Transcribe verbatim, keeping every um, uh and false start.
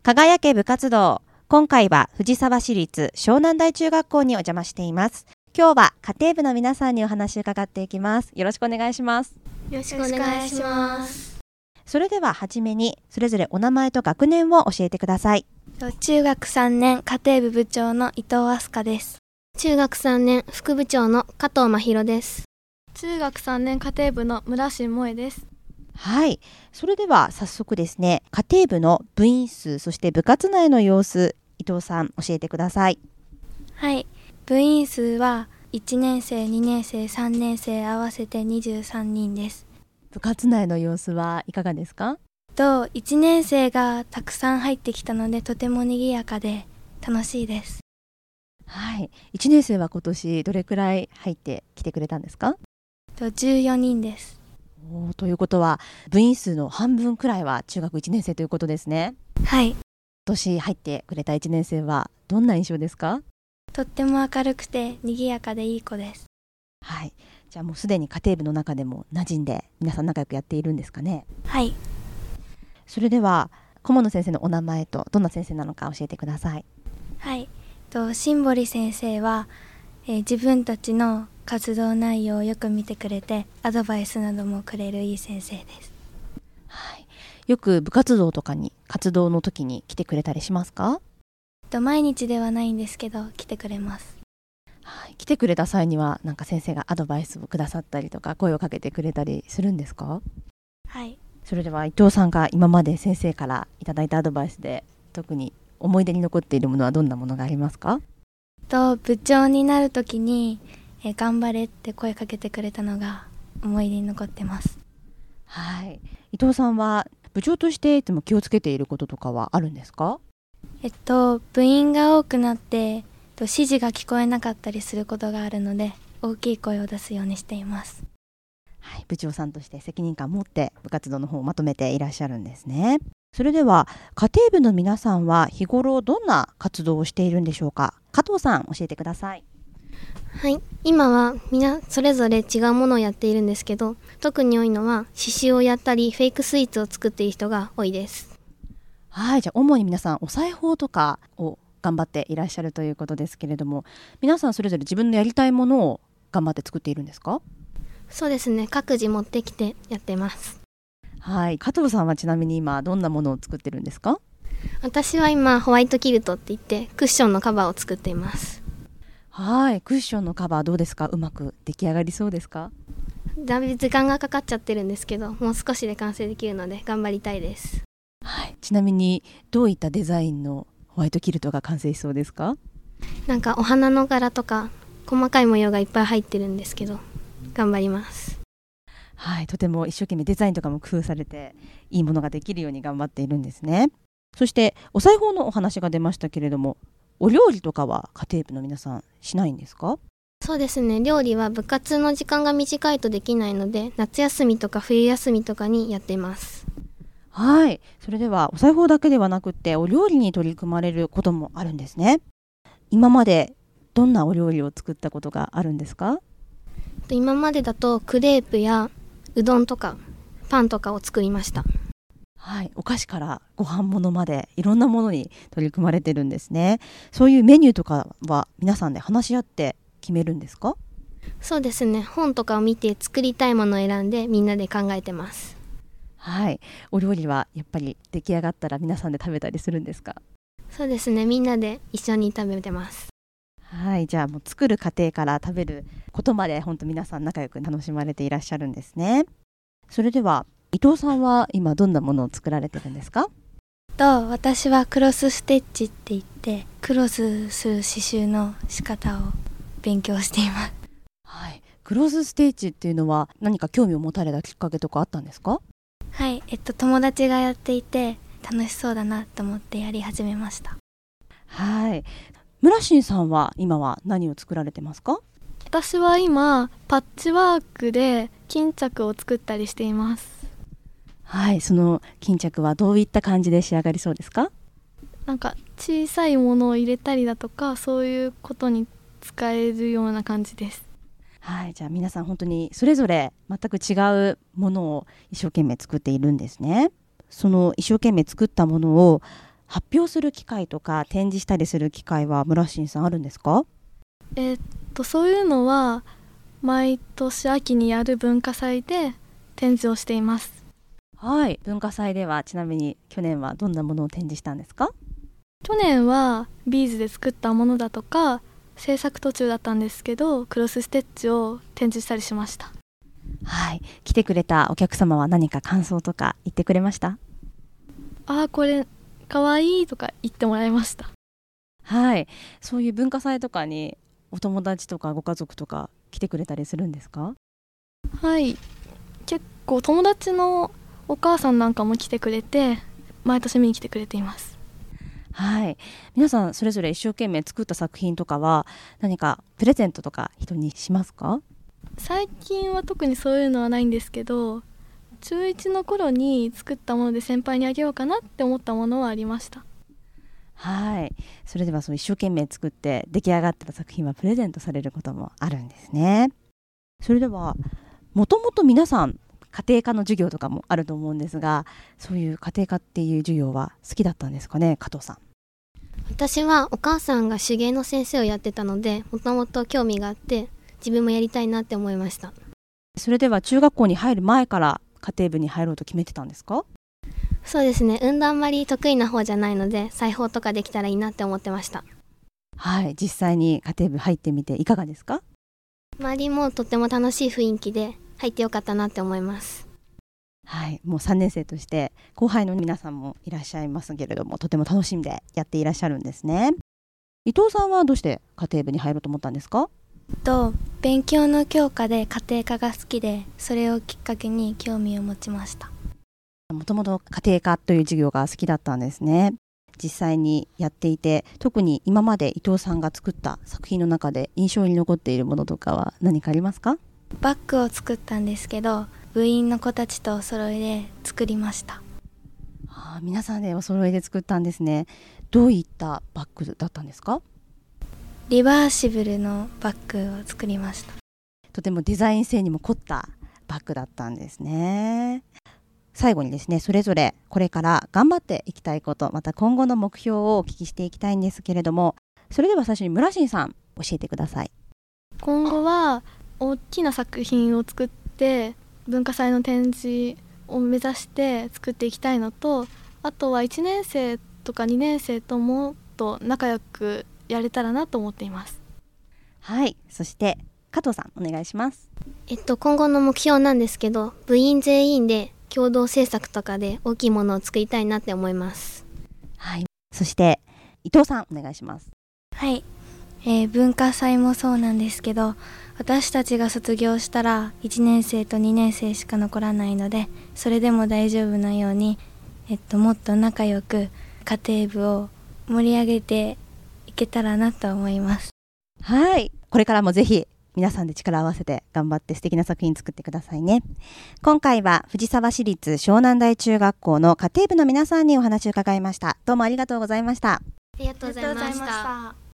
輝け部活動。今回は藤沢市立湘南台中学校にお邪魔しています。今日は家庭部の皆さんにお話を伺っていきます。よろしくお願いします。 よろしくお願いします。 それでははじめにそれぞれお名前と学年を教えてください。 中学さんねん家庭部部長の伊藤飛鳥です。 中学さんねん副部長の加藤真弘です。 中学さんねん家庭部の村新萌です。 はい、それでは早速ですね、家庭部の部員数、そして部活内の様子、伊藤さん教えてください。 はい、部員数はいちねん生、にねん生、さんねん生合わせてにじゅうさんにんです。 部活内の様子はいかがですか？ といちねん生がたくさん入ってきたのでとても賑やかで楽しいです。 はい、いちねん生は今年どれくらい入ってきてくれたんですか？ とじゅうよにんです。 おということは部員数の半分くらいは中学いちねん生ということですね。 はい。 今年入ってくれたいちねん生はどんな印象ですか？ とっても明るくて賑やかでいい子です。 はい、じゃあもうすでに家庭部の中でも馴染んで皆さん仲良くやっているんですかね？ はい。 それでは顧問の先生のお名前とどんな先生なのか教えてください。 はい、と新堀先生は、えー、自分たちの活動内容をよく見てくれてアドバイスなどもくれるいい先生です。 はい、よく部活動とかに活動の時に来てくれたりしますか？ と毎日ではないんですけど来てくれます。 はい、来てくれた際にはなんか先生がアドバイスをくださったりとか声をかけてくれたりするんですか？ はい。 それでは伊藤さんが今まで先生からいただいたアドバイスで特に思い出に残っているものはどんなものがありますか？ と部長になるときにえ頑張れって声かけてくれたのが思い出に残ってます。 はい、伊藤さんは部長としていつも気をつけていることとかはあるんですか？ えっと部員が多くなってと指示が聞こえなかったりすることがあるので大きい声を出すようにしています。 はい、部長さんとして責任感を持って部活動の方をまとめていらっしゃるんですね。それでは家庭部の皆さんは日頃どんな活動をしているんでしょうか？加藤さん教えてください。 はい、今はみんなそれぞれ違うものをやっているんですけど、特に多いのは刺繍をやったりフェイクスイーツを作っている人が多いです。 はい、じゃあ主に皆さんお裁縫とかを頑張っていらっしゃるということですけれども、皆さんそれぞれ自分のやりたいものを頑張って作っているんですか？ そうですね、各自持ってきてやってます。 はい、加藤さんはちなみに今どんなものを作ってるんですか？ 私は今ホワイトキルトって言ってクッションのカバーを作っています。 はい、クッションのカバーどうですか？うまく出来上がりそうですか？ だいぶ時間がかかっちゃってるんですけど、もう少しで完成できるので頑張りたいです。 はい、ちなみにどういったデザインのホワイトキルトが完成しそうですか？ なんかお花の柄とか細かい模様がいっぱい入ってるんですけど頑張ります。 はい、とても一生懸命デザインとかも工夫されていいものができるように頑張っているんですね。そしてお裁縫のお話が出ましたけれども、お料理とかは家庭部の皆さんしないんですか？ そうですね、料理は部活の時間が短いとできないので夏休みとか冬休みとかにやっています。 はい、それではお裁縫だけではなくってお料理に取り組まれることもあるんですね。今までどんなお料理を作ったことがあるんですか？ 今までだとクレープやうどんとかパンとかを作りました。 はい、お菓子からご飯物までいろんなものに取り組まれてるんですね。そういうメニューとかは皆さんで話し合って決めるんですか？ そうですね、本とかを見て作りたいものを選んでみんなで考えてます。 はい、お料理はやっぱり出来上がったら皆さんで食べたりするんですか？ そうですね、みんなで一緒に食べてます。 はい、じゃあもう作る過程から食べることまで本当皆さん仲良く楽しまれていらっしゃるんですね。それでは伊藤さんは今どんなものを作られてるんですか？ と私はクロスステッチって言ってクロスする刺繍の仕方を勉強しています。 はい、クロスステッチっていうのは何か興味を持たれたきっかけとかあったんですか？ はい、えっと友達がやっていて楽しそうだなと思ってやり始めました。 はい、村新さんは今は何を作られてますか？ 私は今パッチワークで巾着を作ったりしています。 はい、その巾着はどういった感じで仕上がりそうですか？ なんか小さいものを入れたりだとかそういうことに使えるような感じです。 はい、じゃあ皆さん本当にそれぞれ全く違うものを一生懸命作っているんですね。その一生懸命作ったものを発表する機会とか展示したりする機会は村新さんあるんですか？ えーっとそういうのは毎年秋にやる文化祭で展示をしています。 はい、文化祭ではちなみに去年はどんなものを展示したんですか？ 去年はビーズで作ったものだとか制作途中だったんですけどクロスステッチを展示したりしました。 はい、来てくれたお客様は何か感想とか言ってくれました？ あーこれかわいいとか言ってもらいました。 はい、そういう文化祭とかにお友達とかご家族とか来てくれたりするんですか？ はい、結構友達のお母さんなんかも来てくれて毎年見に来てくれています。 はい、皆さんそれぞれ一生懸命作った作品とかは何かプレゼントとか人にしますか？ 最近は特にそういうのはないんですけど、中いちの頃に作ったもので先輩にあげようかなって思ったものはありました。 はい、それではその一生懸命作って出来上がった作品はプレゼントされることもあるんですね。それではもともと皆さん家庭科の授業とかもあると思うんですが、そういう家庭科っていう授業は好きだったんですかね、加藤さん。 私はお母さんが手芸の先生をやってたので、もともと興味があって自分もやりたいなって思いました。 それでは中学校に入る前から家庭部に入ろうと決めてたんですか？ そうですね、運動あんまり得意な方じゃないので裁縫とかできたらいいなって思ってました。 はい、実際に家庭部入ってみていかがですか？ 周りもとっても楽しい雰囲気で入ってよかったなって思います。 はい、もうさんねん生として後輩の皆さんもいらっしゃいますけれども、とても楽しんでやっていらっしゃるんですね。伊藤さんはどうして家庭部に入ろうと思ったんですか？ と勉強の教科で家庭科が好きで、それをきっかけに興味を持ちました。 もともと家庭科という授業が好きだったんですね。実際にやっていて、特に今まで伊藤さんが作った作品の中で印象に残っているものとかは何かありますか？ バッグを作ったんですけど、部員の子たちとお揃いで作りました。 あ、皆さんでお揃いで作ったんですね。どういったバッグだったんですか？ リバーシブルのバッグを作りました。 とてもデザイン性にも凝ったバッグだったんですね。最後にですね、それぞれこれから頑張っていきたいこと、また今後の目標をお聞きしていきたいんですけれども、それでは最初に村新さん教えてください。 今後は大きな作品を作って文化祭の展示を目指して作っていきたいのと、あとはいちねん生とかにねん生ともっと仲良くやれたらなと思っています。 はい、そして加藤さんお願いします。 えっと今後の目標なんですけど、部員全員で共同制作とかで大きいものを作りたいなって思います。 はい、そして伊藤さんお願いします。 はい、えー、文化祭もそうなんですけど、私たちが卒業したらいちねん生とにねん生しか残らないので、それでも大丈夫なように、えっと、もっと仲良く家庭部を盛り上げていけたらなと思います。 はい、これからもぜひ皆さんで力を合わせて頑張って素敵な作品作ってくださいね。今回は藤沢市立湘南台中学校の家庭部の皆さんにお話を伺いました。どうもありがとうございました。 ありがとうございました。